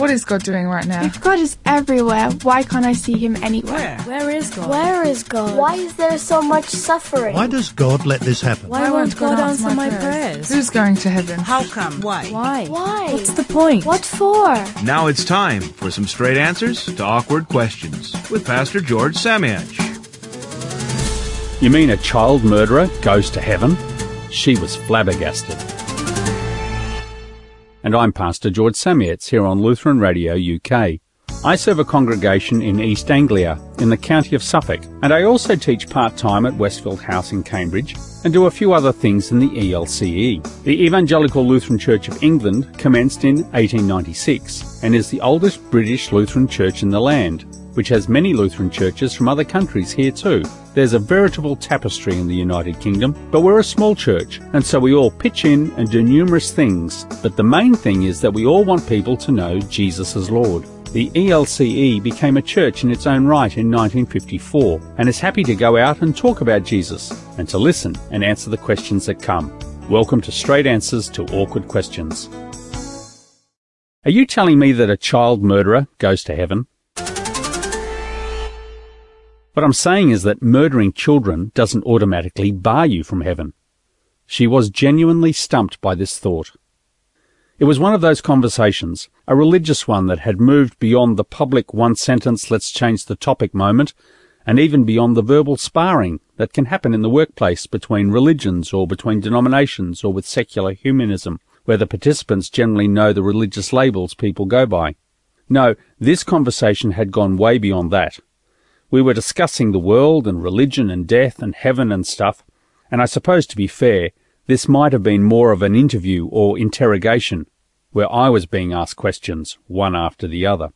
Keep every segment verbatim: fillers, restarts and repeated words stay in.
What is God doing right now? If God is everywhere, why can't I see him anywhere? Where? Where is God? Where is God? Why is there so much suffering? Why does God let this happen? Why, Why won't God, God answer my prayers? prayers? Who's going to heaven? How come? Why? Why? Why? What's the point? What for? Now it's time for some straight answers to awkward questions with Pastor George Samiach. You mean a child murderer goes to heaven? She was flabbergasted. And I'm Pastor George Samiach here on Lutheran Radio U K. I serve a congregation in East Anglia in the county of Suffolk, and I also teach part-time at Westfield House in Cambridge and do a few other things in the E L C E. The Evangelical Lutheran Church of England commenced in eighteen ninety-six and is the oldest British Lutheran church in the land, which has many Lutheran churches from other countries here too. There's a veritable tapestry in the United Kingdom, but we're a small church, and so we all pitch in and do numerous things. But the main thing is that we all want people to know Jesus as Lord. The E L C E became a church in its own right in nineteen fifty-four, and is happy to go out and talk about Jesus, and to listen and answer the questions that come. Welcome to Straight Answers to Awkward Questions. Are you telling me that a child murderer goes to heaven? What I'm saying is that murdering children doesn't automatically bar you from heaven. She was genuinely stumped by this thought. It was one of those conversations, a religious one that had moved beyond the public one-sentence let's change the topic moment, and even beyond the verbal sparring that can happen in the workplace between religions or between denominations or with secular humanism, where the participants generally know the religious labels people go by. No, this conversation had gone way beyond that. We were discussing the world and religion and death and heaven and stuff, and I suppose to be fair, this might have been more of an interview or interrogation, where I was being asked questions, one after the other.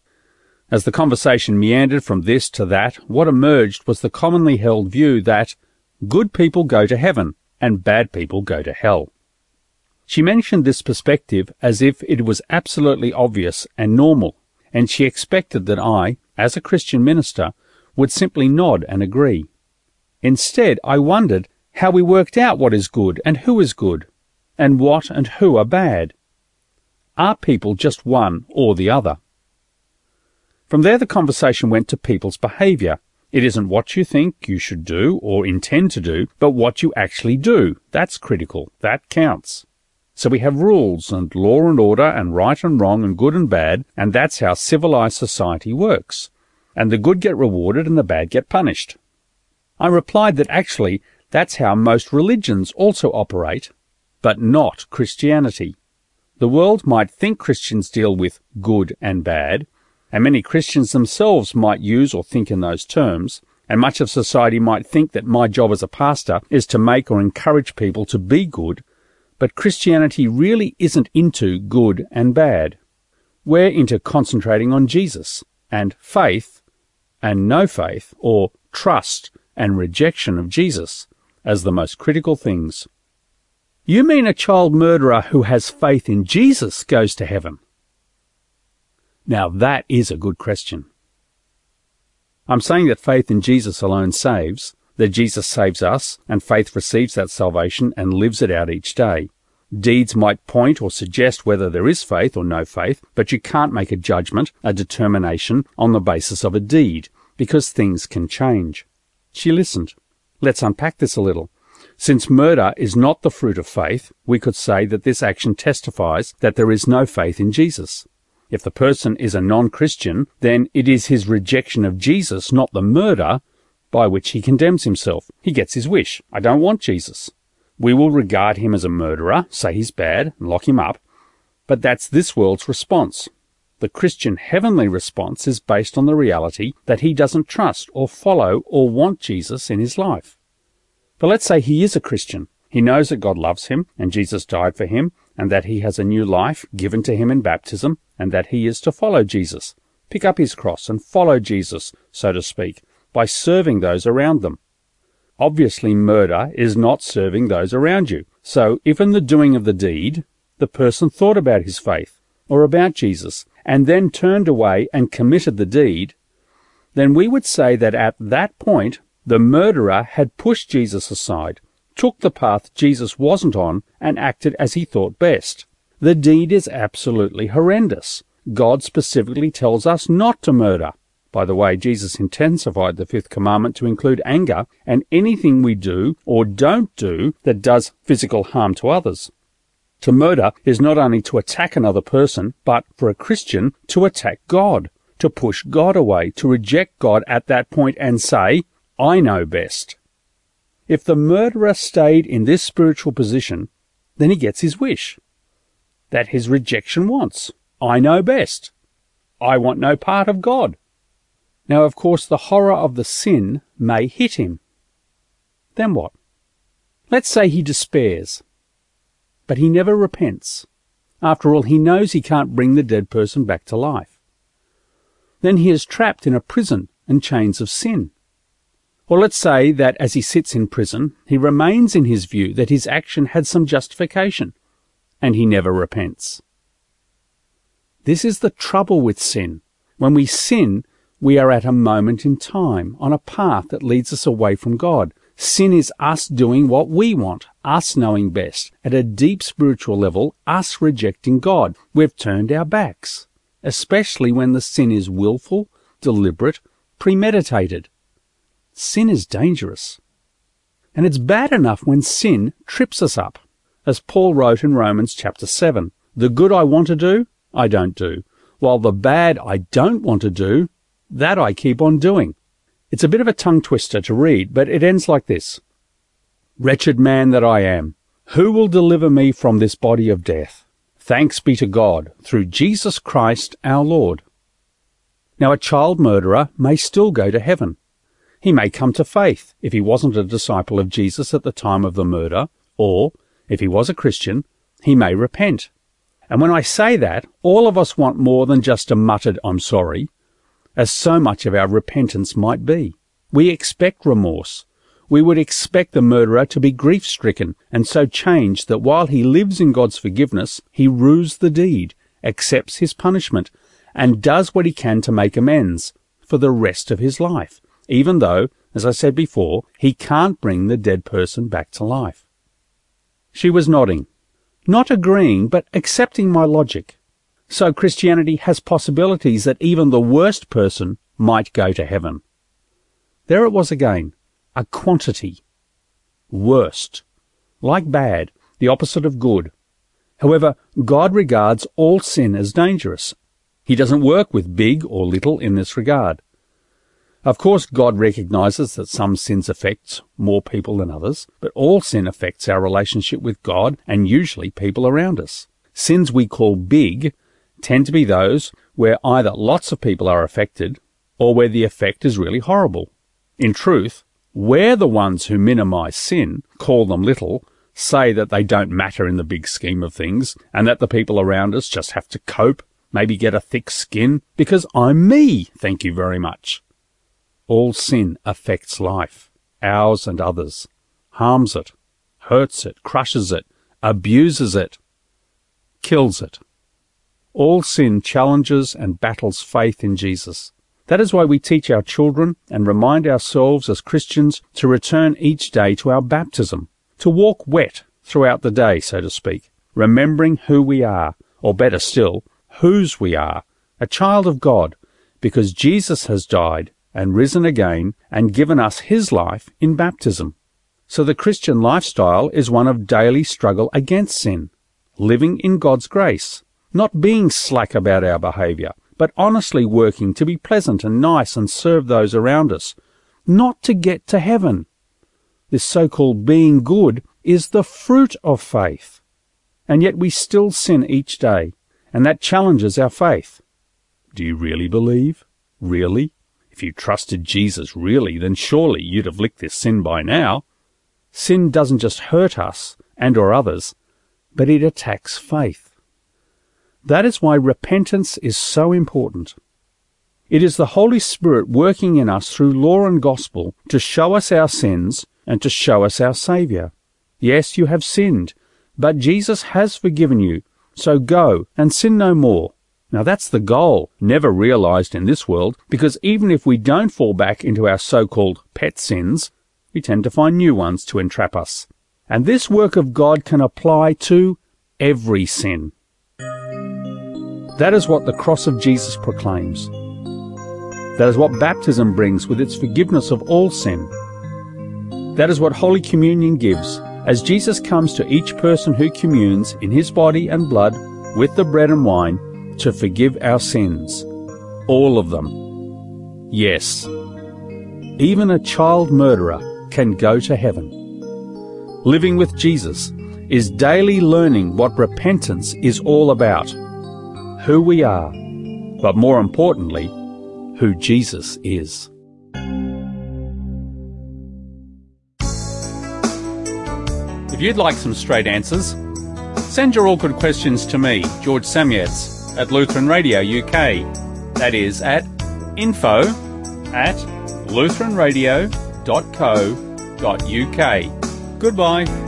As the conversation meandered from this to that, what emerged was the commonly held view that good people go to heaven and bad people go to hell. She mentioned this perspective as if it was absolutely obvious and normal, and she expected that I, as a Christian minister, would simply nod and agree. Instead, I wondered how we worked out what is good and who is good, and what and who are bad. Are people just one or the other? From there the conversation went to people's behaviour. It isn't what you think you should do or intend to do, but what you actually do. That's critical. That counts. So we have rules and law and order and right and wrong and good and bad, and that's how civilized society works. And the good get rewarded and the bad get punished. I replied that actually that's how most religions also operate, but not Christianity. The world might think Christians deal with good and bad, and many Christians themselves might use or think in those terms, and much of society might think that my job as a pastor is to make or encourage people to be good, but Christianity really isn't into good and bad. We're into concentrating on Jesus, and faith, and no faith, or trust and rejection of Jesus, as the most critical things. You mean a child murderer who has faith in Jesus goes to heaven? Now that is a good question. I'm saying that faith in Jesus alone saves, that Jesus saves us, and faith receives that salvation and lives it out each day. Deeds might point or suggest whether there is faith or no faith, but you can't make a judgment, a determination, on the basis of a deed, because things can change. She listened. Let's unpack this a little. Since murder is not the fruit of faith, we could say that this action testifies that there is no faith in Jesus. If the person is a non-Christian, then it is his rejection of Jesus, not the murder, by which he condemns himself. He gets his wish. I don't want Jesus. We will regard him as a murderer, say he's bad, and lock him up. But that's this world's response. The Christian heavenly response is based on the reality that he doesn't trust or follow or want Jesus in his life. But let's say he is a Christian. He knows that God loves him, and Jesus died for him, and that he has a new life given to him in baptism, and that he is to follow Jesus. Pick up his cross and follow Jesus, so to speak, by serving those around them. Obviously, murder is not serving those around you. So if in the doing of the deed, the person thought about his faith or about Jesus and then turned away and committed the deed, then we would say that at that point, the murderer had pushed Jesus aside, took the path Jesus wasn't on, and acted as he thought best. The deed is absolutely horrendous. God specifically tells us not to murder. By the way, Jesus intensified the fifth commandment to include anger and anything we do or don't do that does physical harm to others. To murder is not only to attack another person, but for a Christian to attack God, to push God away, to reject God at that point and say, I know best. If the murderer stayed in this spiritual position, then he gets his wish that his rejection wants. I know best. I want no part of God. Now, of course, the horror of the sin may hit him. Then what? Let's say he despairs, but he never repents. After all, he knows he can't bring the dead person back to life. Then he is trapped in a prison and chains of sin. Or let's say that as he sits in prison, he remains in his view that his action had some justification, and he never repents. This is the trouble with sin. When we sin, we are at a moment in time, on a path that leads us away from God. Sin is us doing what we want, us knowing best. At a deep spiritual level, us rejecting God. We've turned our backs, especially when the sin is willful, deliberate, premeditated. Sin is dangerous. And it's bad enough when sin trips us up. As Paul wrote in Romans chapter seven, the good I want to do, I don't do, while the bad I don't want to do, that I keep on doing. It's a bit of a tongue twister to read, but it ends like this. Wretched man that I am, who will deliver me from this body of death? Thanks be to God, through Jesus Christ our Lord. Now a child murderer may still go to heaven. He may come to faith if he wasn't a disciple of Jesus at the time of the murder, or, if he was a Christian, he may repent. And when I say that, all of us want more than just a muttered I'm sorry, as so much of our repentance might be. We expect remorse. We would expect the murderer to be grief-stricken and so changed that while he lives in God's forgiveness, he rues the deed, accepts his punishment, and does what he can to make amends for the rest of his life, even though, as I said before, he can't bring the dead person back to life. She was nodding, not agreeing, but accepting my logic. So Christianity has possibilities that even the worst person might go to heaven. There it was again, a quantity. Worst. Like bad, the opposite of good. However, God regards all sin as dangerous. He doesn't work with big or little in this regard. Of course, God recognizes that some sins affect more people than others, but all sin affects our relationship with God and usually people around us. Sins we call big tend to be those where either lots of people are affected or where the effect is really horrible. In truth, we're the ones who minimize sin, call them little, say that they don't matter in the big scheme of things, and that the people around us just have to cope, maybe get a thick skin, because I'm me, thank you very much. All sin affects life, ours and others, harms it, hurts it, crushes it, abuses it, kills it. All sin challenges and battles faith in Jesus. That is why we teach our children and remind ourselves as Christians to return each day to our baptism, to walk wet throughout the day, so to speak, remembering who we are, or better still, whose we are, a child of God, because Jesus has died and risen again and given us his life in baptism. So the Christian lifestyle is one of daily struggle against sin, living in God's grace, not being slack about our behaviour, but honestly working to be pleasant and nice and serve those around us, not to get to heaven. This so-called being good is the fruit of faith. And yet we still sin each day, and that challenges our faith. Do you really believe? Really? If you trusted Jesus really, then surely you'd have licked this sin by now. Sin doesn't just hurt us and or others, but it attacks faith. That is why repentance is so important. It is the Holy Spirit working in us through law and gospel to show us our sins and to show us our Saviour. Yes, you have sinned, but Jesus has forgiven you, so go and sin no more. Now that's the goal, never realized in this world, because even if we don't fall back into our so-called pet sins, we tend to find new ones to entrap us. And this work of God can apply to every sin. That is what the cross of Jesus proclaims. That is what baptism brings with its forgiveness of all sin. That is what Holy Communion gives, as Jesus comes to each person who communes in his body and blood with the bread and wine to forgive our sins. All of them. Yes. Even a child murderer can go to heaven. Living with Jesus is daily learning what repentance is all about, who we are, but more importantly, who Jesus is. If you'd like some straight answers, send your awkward questions to me, George Samietz, at Lutheran Radio U K. That is at info at lutheran radio dot co dot uk. Goodbye.